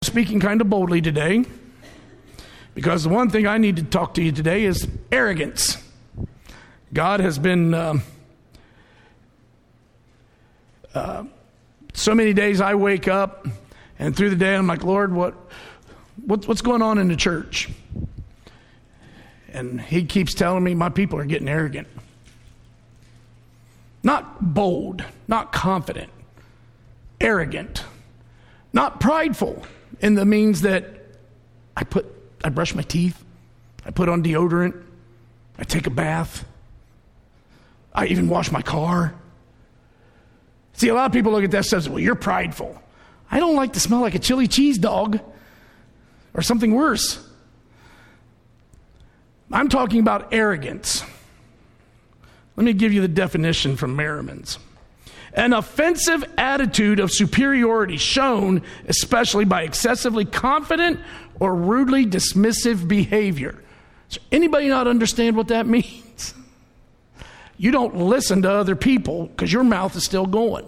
Speaking kind of boldly today, because the one thing I need to talk to you today is arrogance. God has been so many days I wake up and through the day I'm like, Lord, what's going on in the church? And he keeps telling me my people are getting arrogant. Not bold, not confident, arrogant, not prideful in the means that I brush my teeth, I put on deodorant, I take a bath, I even wash my car. See, a lot of people look at that and says, well, you're prideful. I don't like to smell like a chili cheese dog or something worse. I'm talking about arrogance. Let me give you the definition from Merriman's. An offensive attitude of superiority shown especially by excessively confident or rudely dismissive behavior. Does anybody not understand what that means? You don't listen to other people because your mouth is still going.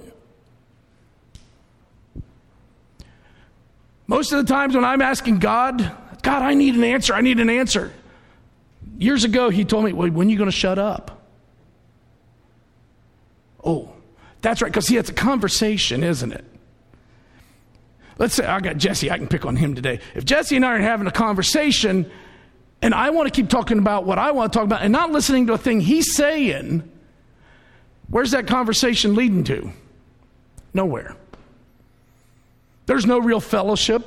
Most of the times when I'm asking God, I need an answer. Years ago, he told me, well, when are you going to shut up? Oh, that's right, because see, it's a conversation, isn't it? Let's say I got Jesse, I can pick on him today. If Jesse and I are having a conversation, and I want to keep talking about what I want to talk about and not listening to a thing he's saying, where's that conversation leading to? Nowhere. There's no real fellowship.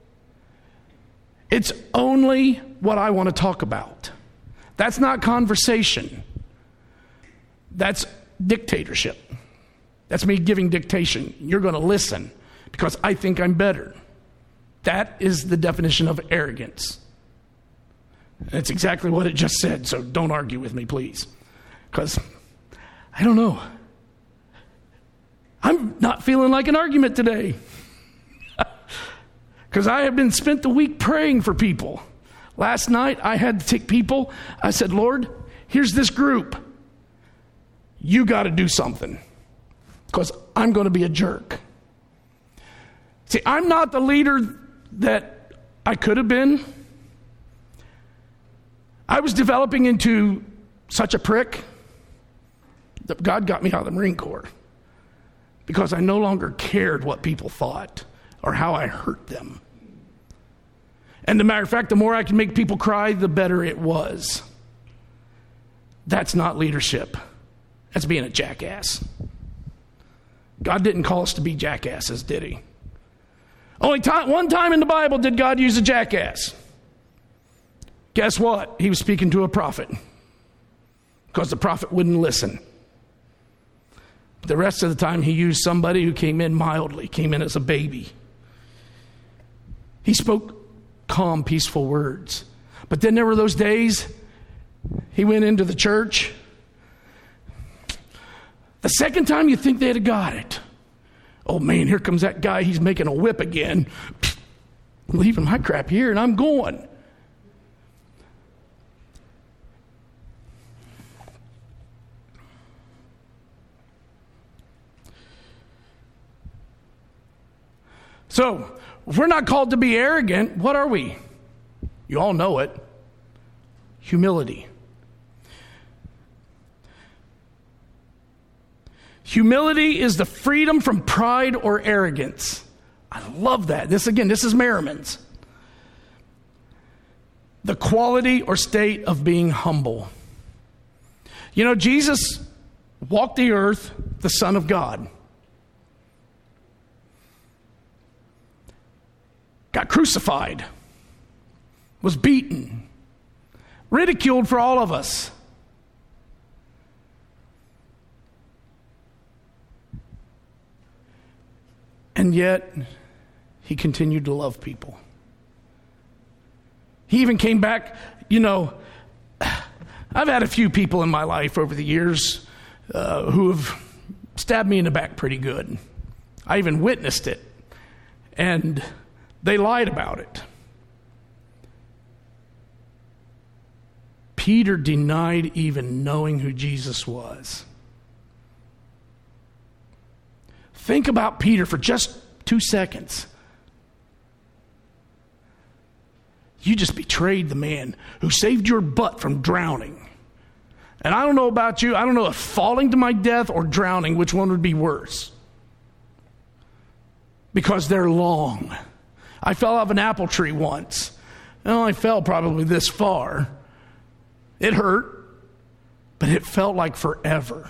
It's only what I want to talk about. That's not conversation. That's dictatorship. That's me giving dictation. You're going to listen because I think I'm better. That is the definition of arrogance. That's exactly what it just said, so don't argue with me, please. Because, I don't know. I'm not feeling like an argument today. Because I have been spent the week praying for people. Last night, I had to take people. I said, Lord, here's this group. You got to do something. Because I'm going to be a jerk. See, I'm not the leader that I could have been. I was developing into such a prick that God got me out of the Marine Corps. Because I no longer cared what people thought or how I hurt them. And as a matter of fact, the more I could make people cry, the better it was. That's not leadership. That's being a jackass. God didn't call us to be jackasses, did he? One time in the Bible did God use a jackass. Guess what? He was speaking to a prophet. Because the prophet wouldn't listen. The rest of the time he used somebody who came in mildly, came in as a baby. He spoke calm, peaceful words. But then there were those days he went into the church. The second time you think they'd have got it. Oh man, here comes that guy. He's making a whip again. I'm leaving my crap here and I'm going. So, if we're not called to be arrogant, what are we? You all know it. Humility. Humility is the freedom from pride or arrogance. I love that. This is Merriman's. The quality or state of being humble. You know, Jesus walked the earth, the Son of God. Got crucified, was beaten, ridiculed for all of us. And yet, he continued to love people. He even came back, I've had a few people in my life over the years who have stabbed me in the back pretty good. I even witnessed it. And they lied about it. Peter denied even knowing who Jesus was. Think about Peter for just 2 seconds. You just betrayed the man who saved your butt from drowning. And I don't know about you. I don't know if falling to my death or drowning, which one would be worse. Because they're long. I fell off an apple tree once. I only fell probably this far. It hurt, but it felt like forever.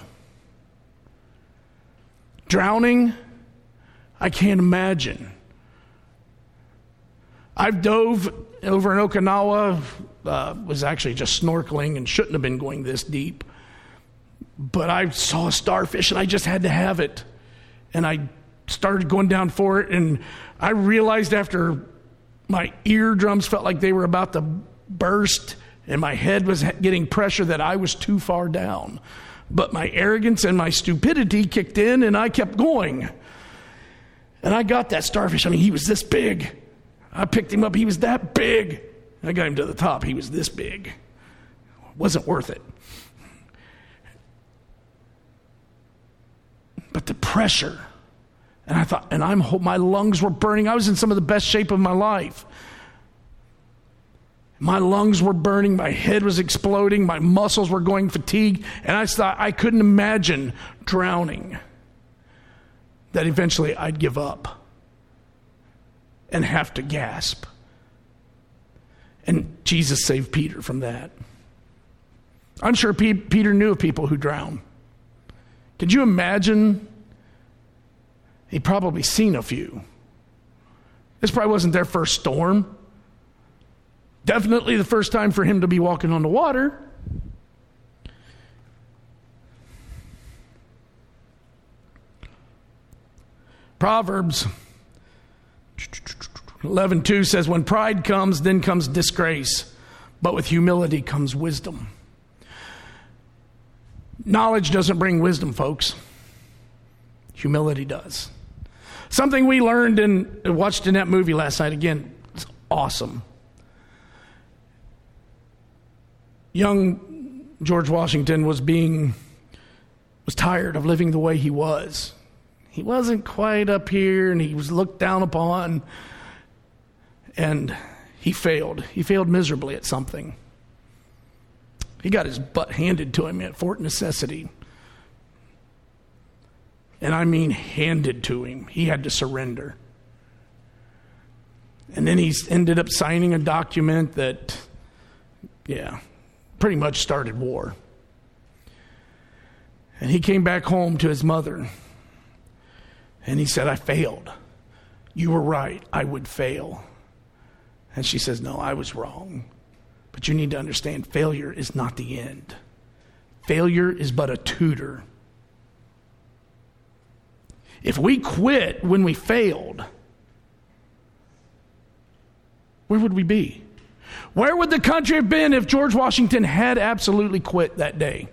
Drowning, I can't imagine. I've dove over in Okinawa, was actually just snorkeling and shouldn't have been going this deep. But I saw a starfish and I just had to have it. And I started going down for it, and I realized after my eardrums felt like they were about to burst and my head was getting pressure that I was too far down. But my arrogance and my stupidity kicked in, and I kept going. And I got that starfish. I mean, he was this big. I picked him up. He was that big. I got him to the top. He was this big. Wasn't worth it. But the pressure, and I thought, and my lungs were burning. I was in some of the best shape of my life. My lungs were burning, my head was exploding, my muscles were going fatigued, and I thought I couldn't imagine drowning. That eventually I'd give up and have to gasp. And Jesus saved Peter from that. I'm sure Peter knew of people who drown. Could you imagine? He'd probably seen a few. This probably wasn't their first storm. Definitely the first time for him to be walking on the water. Proverbs 11:2 says, when pride comes, then comes disgrace, but with humility comes wisdom. Knowledge doesn't bring wisdom, folks. Humility does. Something we learned and watched in that movie last night, again, it's awesome. Young George Washington was tired of living the way he was. He wasn't quite up here, and he was looked down upon, and he failed. He failed miserably at something. He got his butt handed to him at Fort Necessity. And I mean handed to him. He had to surrender. And then he ended up signing a document that, pretty much started war. And he came back home to his mother. And he said, I failed. You were right. I would fail. And she says, no, I was wrong. But you need to understand, failure is not the end. Failure is but a tutor. If we quit when we failed, where would we be? Where would the country have been if George Washington had absolutely quit that day?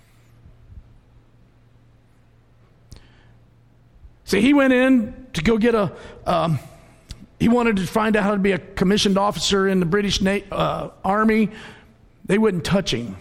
See, he went in to go get he wanted to find out how to be a commissioned officer in the British Army. They wouldn't touch him.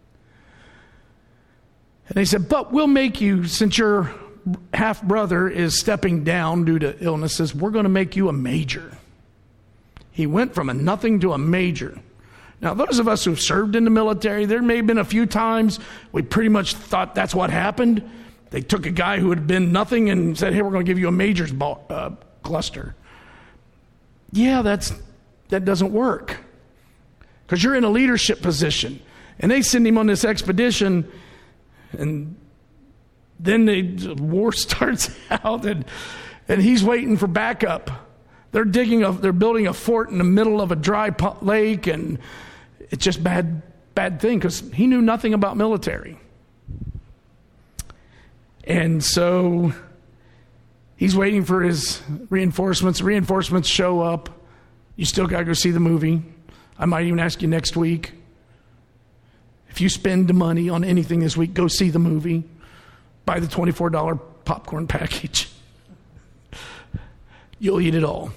And they said, but we'll make you, since your half-brother is stepping down due to illnesses, we're going to make you a major. He went from a nothing to a major. Now, those of us who've served in the military, there may have been a few times we pretty much thought that's what happened. They took a guy who had been nothing and said, hey, we're going to give you a major's cluster. Yeah, that doesn't work. Because you're in a leadership position. And they send him on this expedition, and then the war starts out, and he's waiting for backup. They're building a fort in the middle of a dry lake, and it's just bad thing because he knew nothing about military. And so he's waiting for his reinforcements. Reinforcements show up. You still got to go see the movie. I might even ask you next week. If you spend the money on anything this week, go see the movie. Buy the $24 popcorn package. You'll eat it all.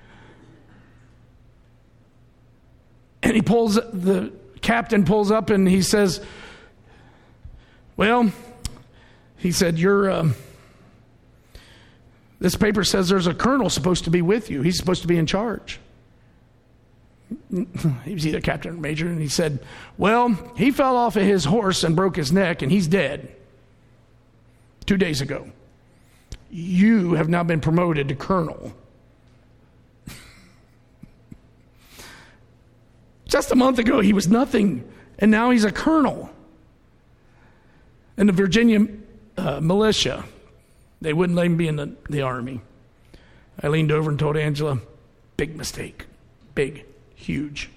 And the captain pulls up and he says, well, he said, this paper says there's a colonel supposed to be with you. He's supposed to be in charge. He was either captain or major, and he said, well, he fell off of his horse and broke his neck, and he's dead 2 days ago. You have now been promoted to colonel. Just a month ago, he was nothing, and now he's a colonel. And the Virginia militia, they wouldn't let him be in the army. I leaned over and told Angela, big mistake. Big, huge.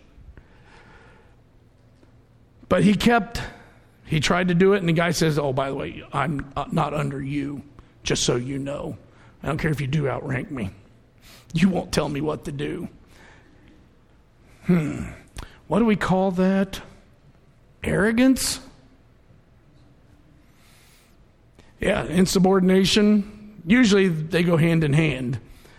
But he tried to do it, and the guy says, oh, by the way, I'm not under you, just so you know. I don't care if you do outrank me. You won't tell me what to do. What do we call that? Arrogance? Yeah, insubordination. Usually they go hand in hand.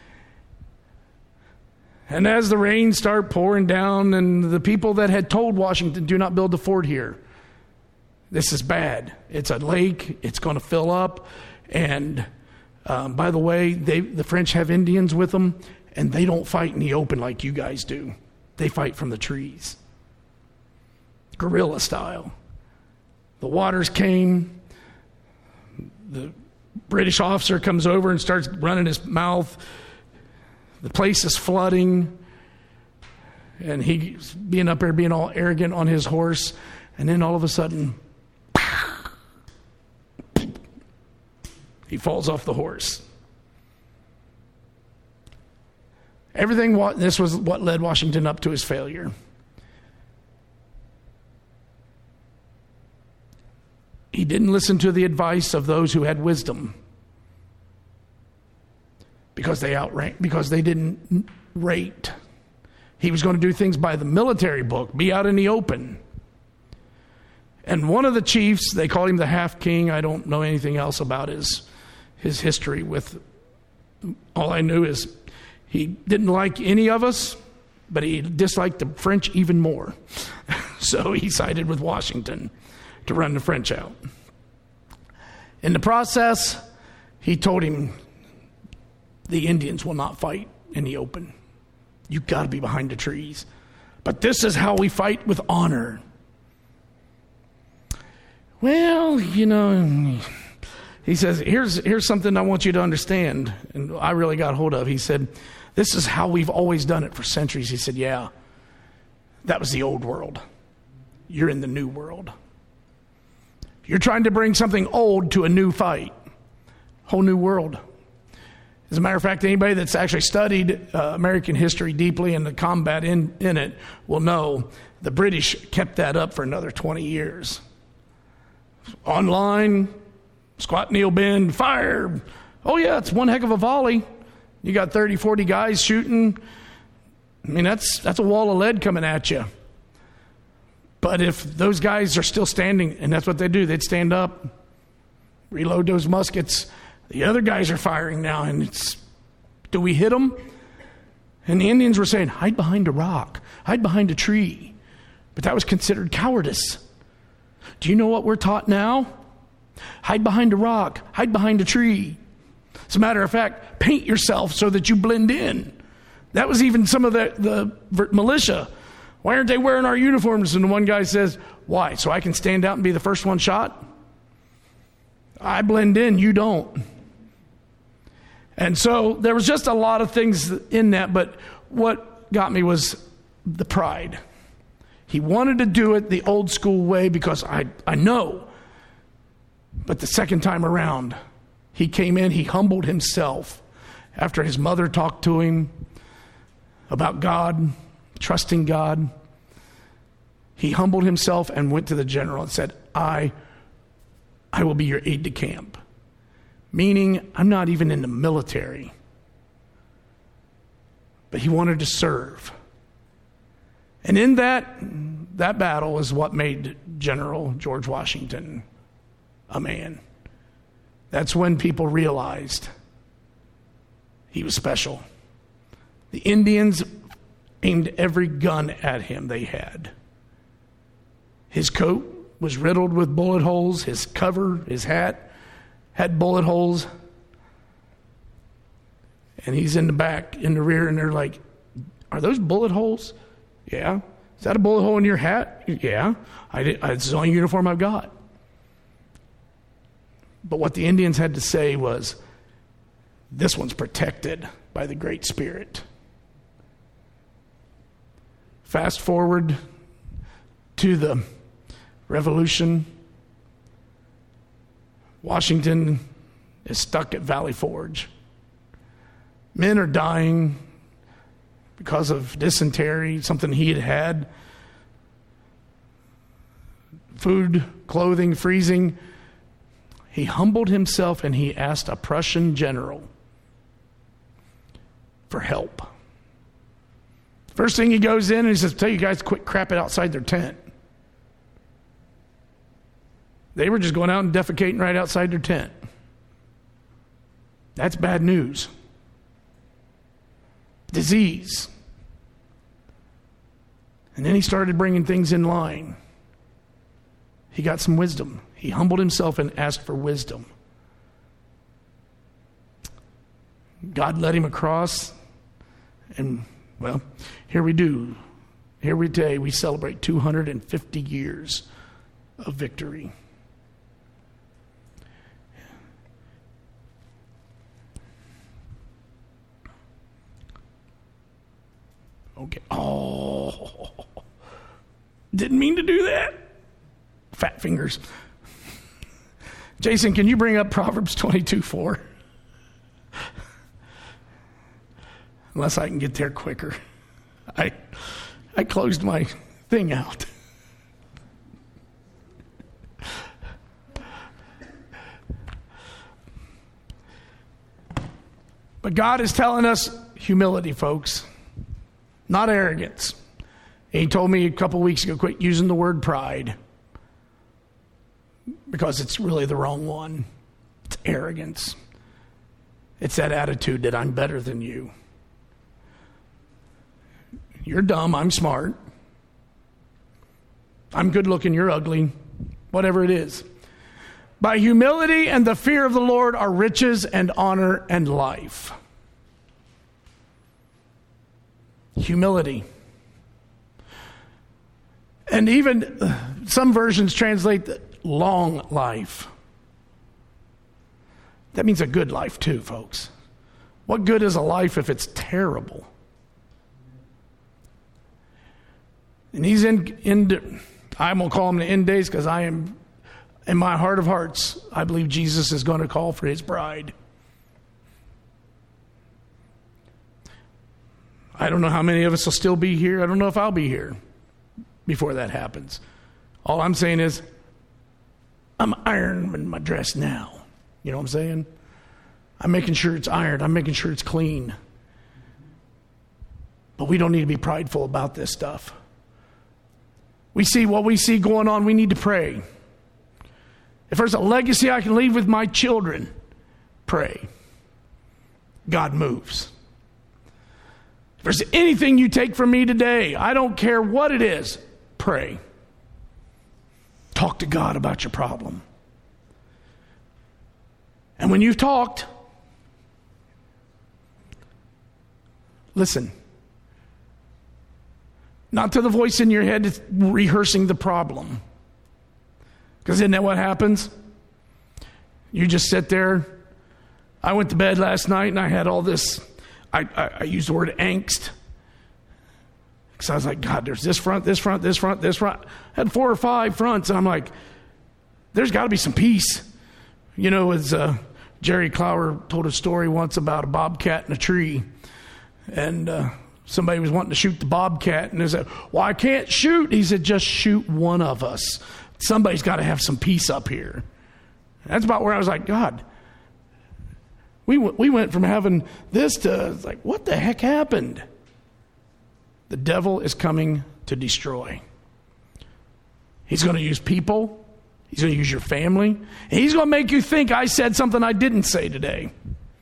And as the rains start pouring down, and the people that had told Washington, do not build a fort here, this is bad. It's a lake. It's going to fill up. And by the way, the French have Indians with them, and they don't fight in the open like you guys do. They fight from the trees. Guerrilla style. The waters came. The British officer comes over and starts running his mouth. The place is flooding. And he's being up there, being all arrogant on his horse. And then all of a sudden, he falls off the horse. This was what led Washington up to his failure. He didn't listen to the advice of those who had wisdom because they didn't rate. He was going to do things by the military book, be out in the open. And one of the chiefs, they called him the half king. I don't know anything else about his history with. All I knew is he didn't like any of us, but he disliked the French even more. So he sided with Washington to run the French out. In the process, he told him, the Indians will not fight in the open. You've got to be behind the trees. But this is how we fight, with honor. Well, he says, here's something I want you to understand. And I really got hold of. He said, this is how we've always done it for centuries. He said, yeah, that was the old world. You're in the new world. You're trying to bring something old to a new fight. Whole new world. As a matter of fact, anybody that's actually studied American history deeply and the combat in it will know the British kept that up for another 20 years. Online, squat, kneel, bend, fire. Oh yeah, it's one heck of a volley. You got 30, 40 guys shooting. I mean, that's a wall of lead coming at you. But if those guys are still standing, and that's what they do, they'd stand up, reload those muskets. The other guys are firing now, and do we hit them? And the Indians were saying, hide behind a rock, hide behind a tree. But that was considered cowardice. Do you know what we're taught now? Hide behind a rock, hide behind a tree. As a matter of fact, paint yourself so that you blend in. That was even some of the militia. Why aren't they wearing our uniforms? And the one guy says, why? So I can stand out and be the first one shot? I blend in, you don't. And so there was just a lot of things in that, but what got me was the pride. He wanted to do it the old school way because I know. But the second time around, he came in, he humbled himself after his mother talked to him about God, trusting God. He humbled himself and went to the general and said, I will be your aide de camp. Meaning, I'm not even in the military. But he wanted to serve. And in that battle is what made General George Washington a man. That's when people realized he was special. The Indians aimed every gun at him they had. His coat was riddled with bullet holes. His cover, his hat, had bullet holes. And he's in the back, in the rear, and they're like, are those bullet holes? Yeah. Is that a bullet hole in your hat? Yeah. It's the only uniform I've got. But what the Indians had to say was, this one's protected by the Great Spirit. Fast forward to the Revolution. Washington is stuck at Valley Forge. Men are dying because of dysentery, something he had had. Food, clothing, freezing. He humbled himself and he asked a Prussian general for help. First thing he goes in and he says, tell you guys to quit crapping outside their tent. They were just going out and defecating right outside their tent. That's bad news. Disease. And then he started bringing things in line. He got some wisdom. He humbled himself and asked for wisdom. God led him across, and, well, here we do. Here today we celebrate 250 years of victory. Okay. Oh, didn't mean to do that. Fat fingers. Jason, can you bring up Proverbs 22:4? Unless I can get there quicker. I closed my thing out. But God is telling us humility, folks, not arrogance. He told me a couple weeks ago, quit using the word pride, because it's really the wrong one. It's arrogance. It's that attitude that I'm better than you. You're dumb, I'm smart. I'm good looking, you're ugly. Whatever it is. By humility and the fear of the Lord are riches and honor and life. Humility. And even some versions translate long life. That means a good life too, folks. What good is a life if it's terrible? And these I'm going to call them the end days, because I am, in my heart of hearts, I believe Jesus is going to call for his bride. I don't know how many of us will still be here. I don't know if I'll be here before that happens. All I'm saying is, I'm ironing my dress now. You know what I'm saying? I'm making sure it's ironed. I'm making sure it's clean. But we don't need to be prideful about this stuff. We see what we see going on. We need to pray. If there's a legacy I can leave with my children, pray. God moves. If there's anything you take from me today, I don't care what it is, pray. Talk to God about your problem. And when you've talked, listen. Not to the voice in your head that's rehearsing the problem. Because isn't that what happens? You just sit there. I went to bed last night and I had all this, I used the word angst. Because I was like, God, there's this front, this front, this front, this front. I had 4 or 5 fronts, and I'm like, there's got to be some peace. You know, as Jerry Clower told a story once about a bobcat in a tree. And somebody was wanting to shoot the bobcat, and they said, well, I can't shoot. He said, just shoot one of us. Somebody's got to have some peace up here. That's about where I was like, God, we went from having this to like, what the heck happened? The devil is coming to destroy. He's going to use people. He's going to use your family. And he's going to make you think I said something I didn't say today.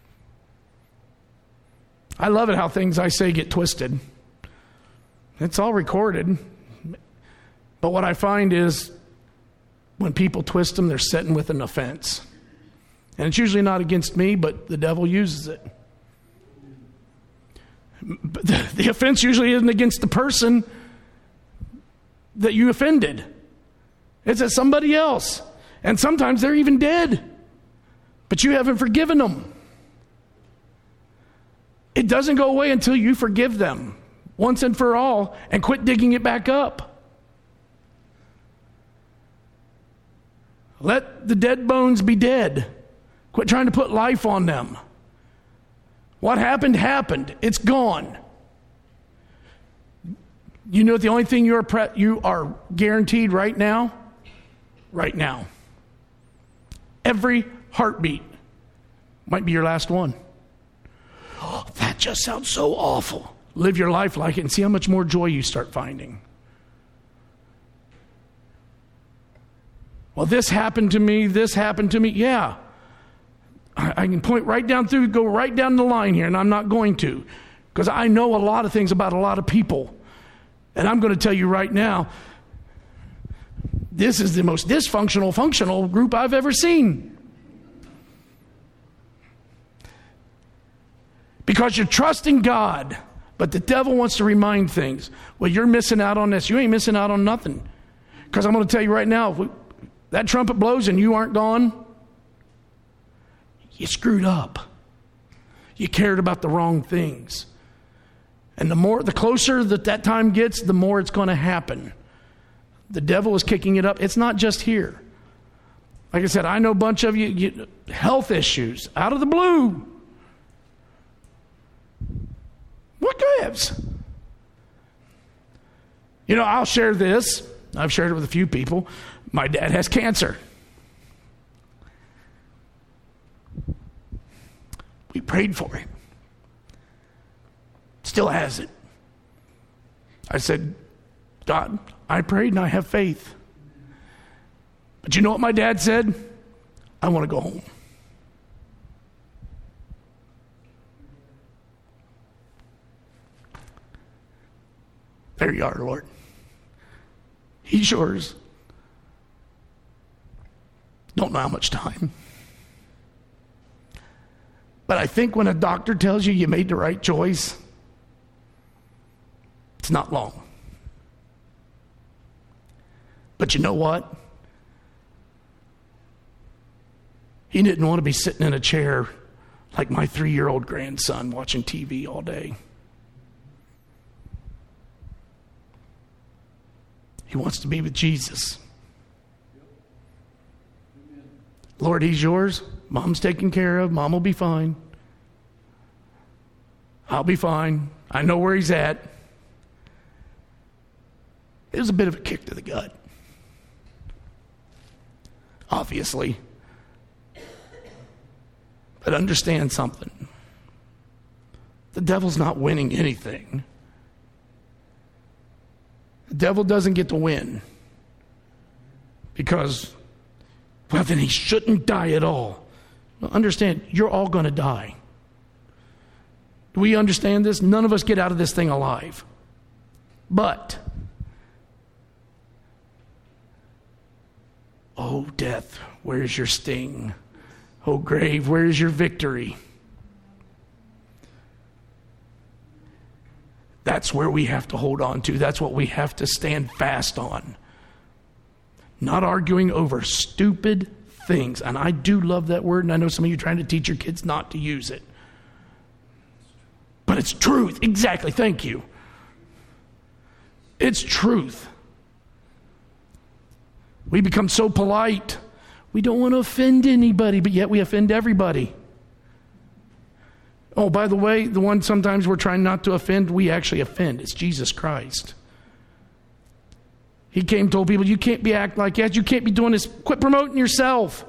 I love it how things I say get twisted. It's all recorded. But what I find is when people twist them, they're sitting with an offense. And it's usually not against me, but the devil uses it. But the offense usually isn't against the person. that you offended. It's at somebody else. And sometimes they're even dead. But you haven't forgiven them. It doesn't go away until you forgive them once and for all and quit digging it back up. Let the dead bones be dead. Quit trying to put life on them. What happened, happened. It's gone. You know the only thing you are guaranteed right now? Right now. Every heartbeat might be your last one. Oh, that just sounds so awful. Live your life like it and see how much more joy you start finding. Well, this happened to me, this happened to me. Yeah. I can point right down through, go right down the line here, and I'm not going to, because I know a lot of things about a lot of people. And I'm going to tell you right now, this is the most dysfunctional, functional group I've ever seen. Because you're trusting God, but the devil wants to remind things. Well, you're missing out on this. You ain't missing out on nothing. Because I'm going to tell you right now, if that trumpet blows and you aren't gone, you screwed up. You cared about the wrong things. And the closer that time gets, the more it's going to happen. The devil is kicking it up. It's not just here. Like I said, I know a bunch of you health issues out of the blue. What gives? I'll share this. I've shared it with a few people. My dad has cancer. We prayed for him. Still has it. I said, God, I prayed and I have faith. But you know what my dad said? I want to go home. There you are, Lord. He's yours. Don't know how much time. But I think when a doctor tells you made the right choice, it's not long. But you know what? He didn't want to be sitting in a chair like my 3-year-old grandson watching TV all day. He wants to be with Jesus. Lord, he's yours. Mom's taken care of. Mom will be fine. I'll be fine. I know where he's at. It was a bit of a kick to the gut. Obviously. But understand something. The devil's not winning anything. The devil doesn't get to win. Because, well, then he shouldn't die at all. Now, understand, you're all going to die. Do we understand this? None of us get out of this thing alive. But, oh, death, where's your sting? Oh, grave, where's your victory? That's where we have to hold on to. That's what we have to stand fast on. Not arguing over stupid things. And I do love that word, and I know some of you are trying to teach your kids not to use it. But it's truth. Exactly. Thank you. It's truth. We become so polite. We don't want to offend anybody, but yet we offend everybody. Oh, by the way, the one sometimes we're trying not to offend, we actually offend. It's Jesus Christ. He came and told people, you can't be acting like that. You can't be doing this. Quit promoting yourself.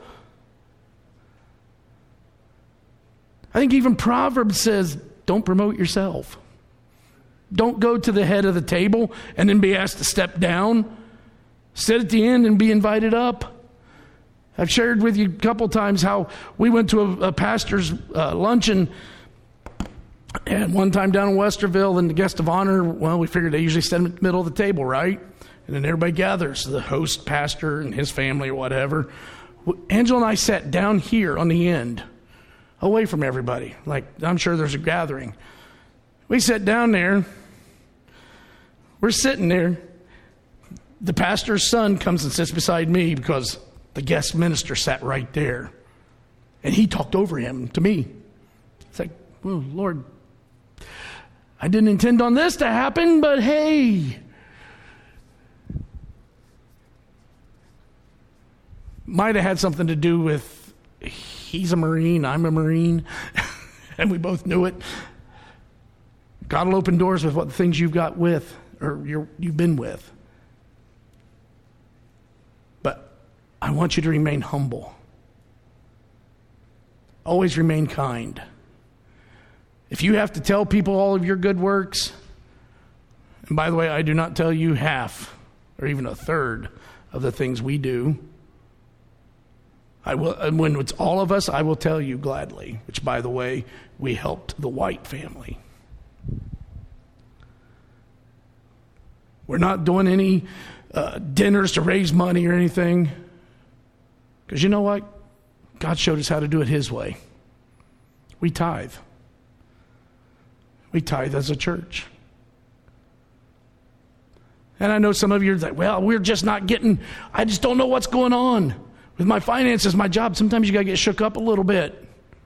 I think even Proverbs says, don't promote yourself. Don't go to the head of the table and then be asked to step down. Sit at the end and be invited up. I've shared with you a couple times how we went to a pastor's luncheon, and one time down in Westerville, and the guest of honor, well, we figured they usually stand in the middle of the table, right? And then everybody gathers, the host, pastor, and his family or whatever. Angela and I sat down here on the end, away from everybody. Like, I'm sure there's a gathering. We sat down there. We're sitting there. The pastor's son comes and sits beside me because the guest minister sat right there. And he talked over him to me. It's like, oh, Lord, I didn't intend on this to happen, but hey. Might have had something to do with he's a Marine, I'm a Marine, and we both knew it. God will open doors with what the things you've got with, or you've been with. But I want you to remain humble. Always remain kind. If you have to tell people all of your good works, and by the way, I do not tell you half or even a third of the things we do. I will, and when it's all of us, I will tell you gladly, which by the way, we helped the White family. We're not doing any dinners to raise money or anything. Because you know what? God showed us how to do it His way. We tithe. We tithe as a church. And I know some of you are like, well, we're just not getting, I just don't know what's going on with my finances, my job. Sometimes you got to get shook up a little bit.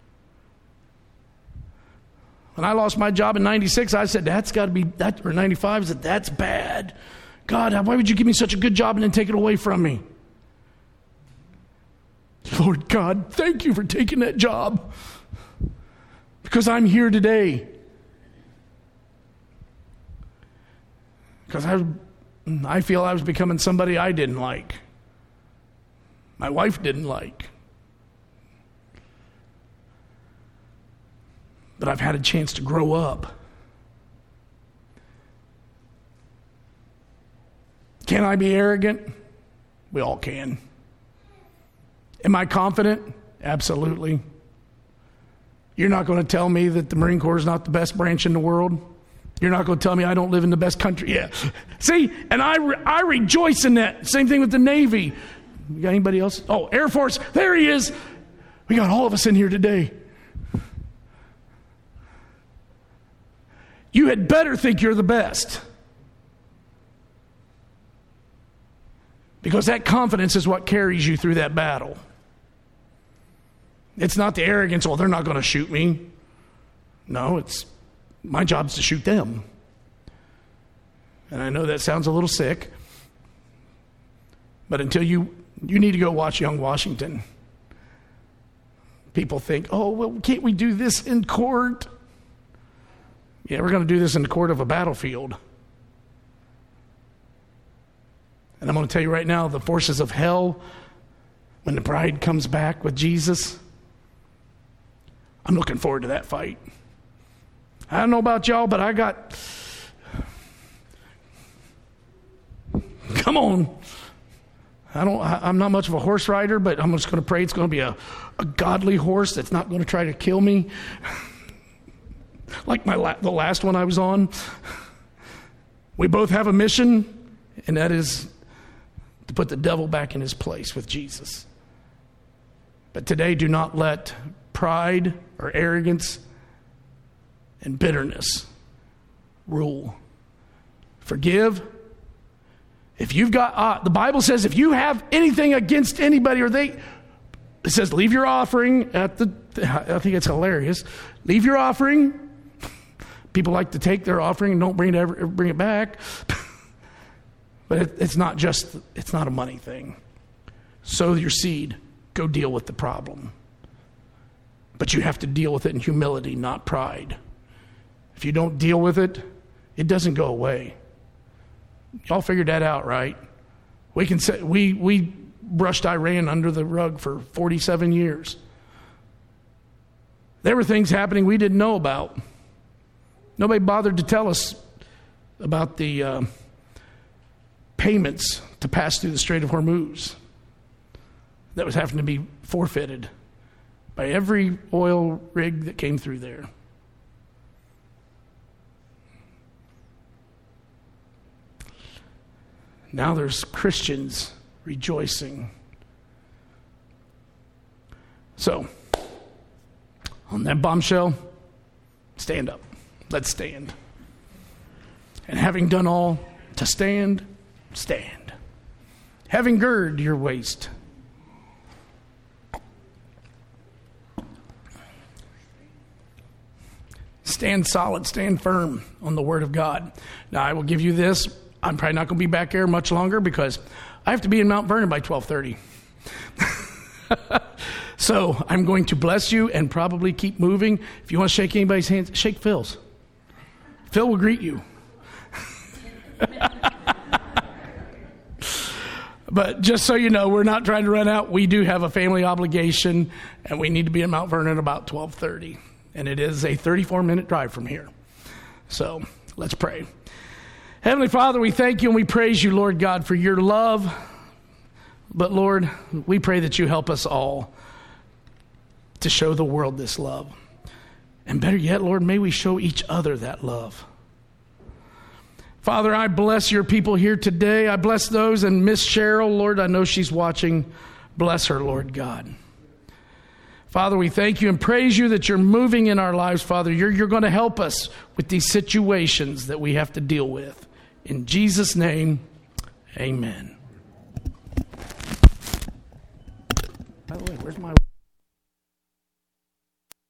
When I lost my job in 96, I said, that's got to be, that, or 95, I said, that's bad. God, why would you give me such a good job and then take it away from me? Lord God, thank you for taking that job. Because I'm here today. Because I feel I was becoming somebody I didn't like. My wife didn't like. But I've had a chance to grow up. Can I be arrogant? We all can. Am I confident? Absolutely. You're not going to tell me that the Marine Corps is not the best branch in the world? You're not going to tell me I don't live in the best country? Yeah. See, and I rejoice in that. Same thing with the Navy. You got anybody else? Oh, Air Force. There he is. We got all of us in here today. You had better think you're the best. Because that confidence is what carries you through that battle. It's not the arrogance, oh, they're not going to shoot me. No, it's my job's to shoot them. And I know that sounds a little sick, but until you need to go watch Young Washington. People think, oh, well, can't we do this in court? Yeah, we're going to do this in the court of a battlefield. And I'm going to tell you right now, the forces of hell, when the bride comes back with Jesus, I'm looking forward to that fight. I don't know about y'all, but come on. I'm not much of a horse rider, but I'm just going to pray it's going to be a godly horse that's not going to try to kill me. Like the last one I was on. We both have a mission, and that is to put the devil back in his place with Jesus. But today, do not let pride or arrogance and bitterness rule. Forgive. If you've got, the Bible says if you have anything against anybody it says leave your offering I think it's hilarious. Leave your offering. People like to take their offering and don't bring it back. But it's not a money thing. Sow your seed. Go deal with the problem. But you have to deal with it in humility, not pride. If you don't deal with it, it doesn't go away. Y'all figured that out, right? We can say we brushed Iran under the rug for 47 years. There were things happening we didn't know about. Nobody bothered to tell us about the payments to pass through the Strait of Hormuz that was having to be forfeited by every oil rig that came through there. Now there's Christians rejoicing. So, on that bombshell, stand up. Let's stand. And having done all to stand, stand. having girded your waist. Stand solid, stand firm on the Word of God. Now, I will give you this. I'm probably not going to be back here much longer because I have to be in Mount Vernon by 12:30. So I'm going to bless you and probably keep moving. If you want to shake anybody's hands, shake Phil's. Phil will greet you. But just so you know, we're not trying to run out. We do have a family obligation, and we need to be in Mount Vernon about 12:30. And it is a 34-minute drive from here. So let's pray. Heavenly Father, we thank you and we praise you, Lord God, for your love. But Lord, we pray that you help us all to show the world this love. And better yet, Lord, may we show each other that love. Father, I bless your people here today. I bless those, and Miss Cheryl, Lord, I know she's watching. Bless her, Lord God. Father, we thank you and praise you that you're moving in our lives, Father. You're going to help us with these situations that we have to deal with. In Jesus' name, amen. By the way, where's my...